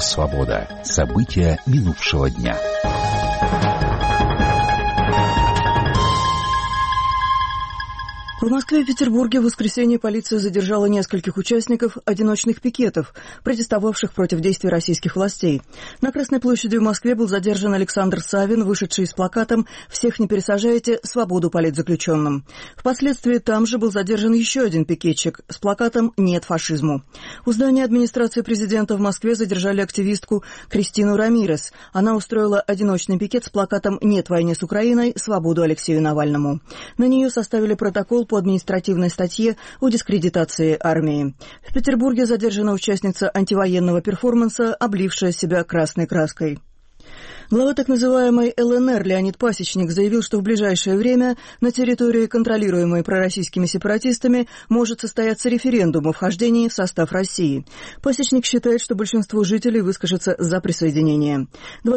«Свобода». События минувшего дня. В Москве и Петербурге в воскресенье полиция задержала нескольких участников одиночных пикетов, протестовавших против действий российских властей. На Красной площади в Москве был задержан Александр Савин, вышедший с плакатом «Всех не пересажайте, свободу политзаключенным». Впоследствии там же был задержан еще один пикетчик с плакатом «Нет фашизму». У здания администрации президента в Москве задержали активистку Кристину Рамирес. Она устроила одиночный пикет с плакатом «Нет войне с Украиной, свободу Алексею Навальному». На нее составили протокол по административной статье о дискредитации армии. В Петербурге задержана участница антивоенного перформанса, облившая себя красной краской. Глава так называемой ЛНР Леонид Пасечник заявил, что в ближайшее время на территории, контролируемой пророссийскими сепаратистами, может состояться референдум о вхождении в состав России. Пасечник считает, что большинство жителей выскажется за присоединение.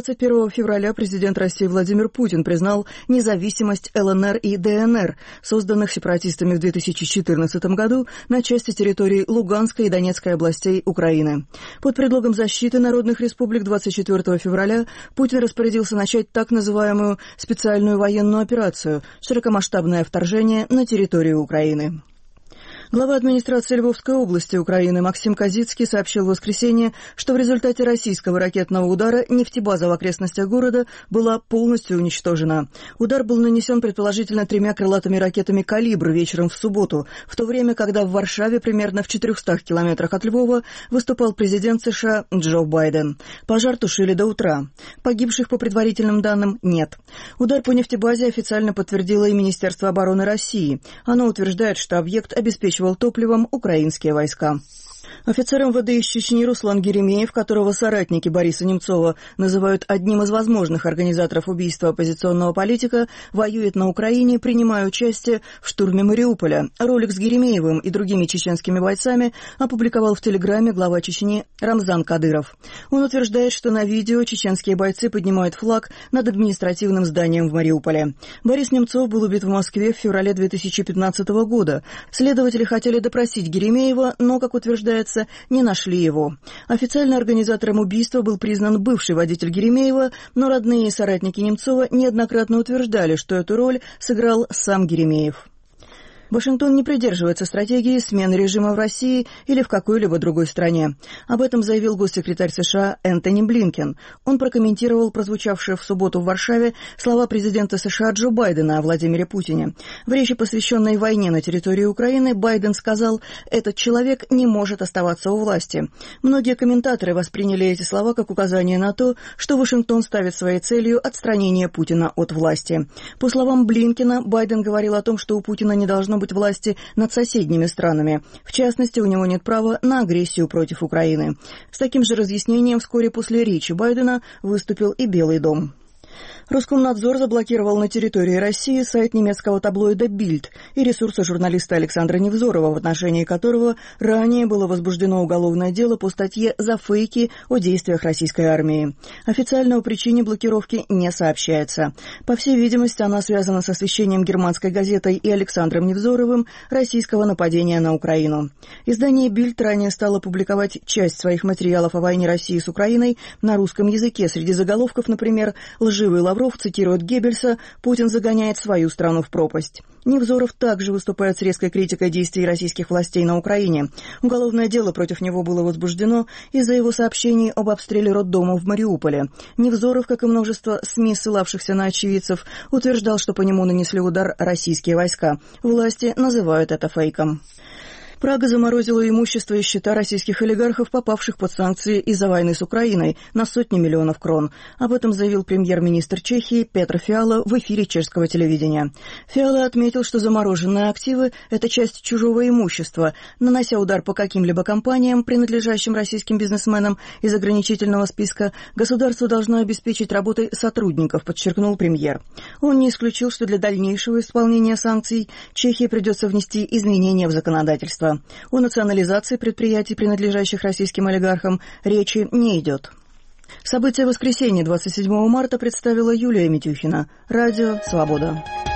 21 февраля президент России Владимир Путин признал независимость ЛНР и ДНР, созданных сепаратистами в 2014 году на части территорий Луганской и Донецкой областей Украины. Под предлогом защиты народных республик 24 февраля Путин распорядился начать так называемую специальную военную операцию – широкомасштабное вторжение на территорию Украины. Глава администрации Львовской области Украины Максим Козицкий сообщил в воскресенье, что в результате российского ракетного удара нефтебаза в окрестностях города была полностью уничтожена. Удар был нанесен предположительно 3 крылатыми ракетами «Калибр» вечером в субботу, в то время, когда в Варшаве, примерно в 400 километрах от Львова, выступал президент США Джо Байден. Пожар тушили до утра. Погибших, по предварительным данным, нет. Удар по нефтебазе официально подтвердило и Министерство обороны России. Оно утверждает, что объект обеспечивал топливом украинские войска. Офицер МВД из Чечни Руслан Геремеев, которого соратники Бориса Немцова называют одним из возможных организаторов убийства оппозиционного политика, воюет на Украине, принимая участие в штурме Мариуполя. Ролик с Геремеевым и другими чеченскими бойцами опубликовал в Телеграме глава Чечни Рамзан Кадыров. Он утверждает, что на видео чеченские бойцы поднимают флаг над административным зданием в Мариуполе. Борис Немцов был убит в Москве в феврале 2015 года. Следователи хотели допросить Геремеева, но, как утверждается, не нашли его. Официально организатором убийства был признан бывший водитель Геремеева, но родные и соратники Немцова неоднократно утверждали, что эту роль сыграл сам Геремеев. Вашингтон не придерживается стратегии смены режима в России или в какой-либо другой стране. Об этом заявил госсекретарь США Энтони Блинкен. Он прокомментировал прозвучавшие в субботу в Варшаве слова президента США Джо Байдена о Владимире Путине. В речи, посвященной войне на территории Украины, Байден сказал: «Этот человек не может оставаться у власти». Многие комментаторы восприняли эти слова как указание на то, что Вашингтон ставит своей целью отстранение Путина от власти. По словам Блинкена, Байден говорил о том, что у Путина не должно быть власти над соседними странами. В частности, у него нет права на агрессию против Украины. С таким же разъяснением вскоре после речи Байдена выступил и Белый дом. Роскомнадзор заблокировал на территории России сайт немецкого таблоида «Бильд» и ресурсы журналиста Александра Невзорова, в отношении которого ранее было возбуждено уголовное дело по статье за фейки о действиях российской армии. Официально о причине блокировки не сообщается. По всей видимости, она связана с освещением германской газетой и Александром Невзоровым российского нападения на Украину. Издание «Бильд» ранее стало публиковать часть своих материалов о войне России с Украиной на русском языке. Среди заголовков, например, «Лживый Лавров цитирует Геббельса: Путин загоняет свою страну в пропасть». Невзоров также выступает с резкой критикой действий российских властей на Украине. Уголовное дело против него было возбуждено из-за его сообщений об обстреле роддома в Мариуполе. Невзоров, как и множество СМИ, ссылавшихся на очевидцев, утверждал, что по нему нанесли удар российские войска. Власти называют это фейком. Прага заморозила имущество и счета российских олигархов, попавших под санкции из-за войны с Украиной, на сотни миллионов крон. Об этом заявил премьер-министр Чехии Петр Фиала в эфире чешского телевидения. Фиала отметил, что замороженные активы – это часть чужого имущества. Нанося удар по каким-либо компаниям, принадлежащим российским бизнесменам из ограничительного списка, государство должно обеспечить работой сотрудников, подчеркнул премьер. Он не исключил, что для дальнейшего исполнения санкций Чехии придется внести изменения в законодательство. О национализации предприятий, принадлежащих российским олигархам, речи не идет. События воскресенья 27 марта представила Юлия Митюхина. Радио «Свобода».